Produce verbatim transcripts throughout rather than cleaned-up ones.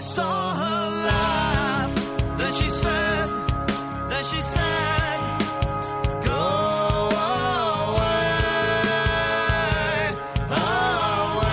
saw her laugh. Then she said, then she said, go away, away.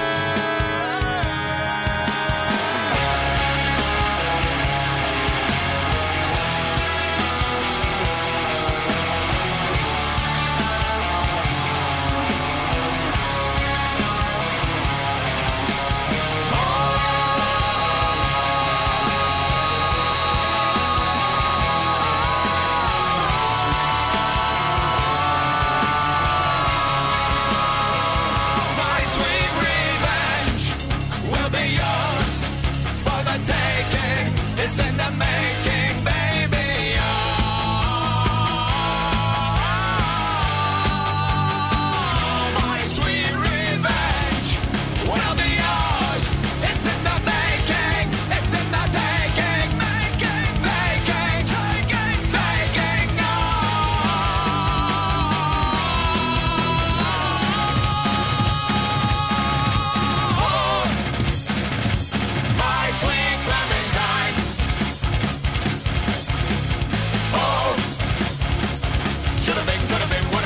My sweet revenge will be yours for the taking. It's in the making, baby. Oh, my sweet revenge will be yours. It's in the making. It's in the taking, making, making, taking, taking. Oh, my sweet Clementine. Oh, should have been, could have been.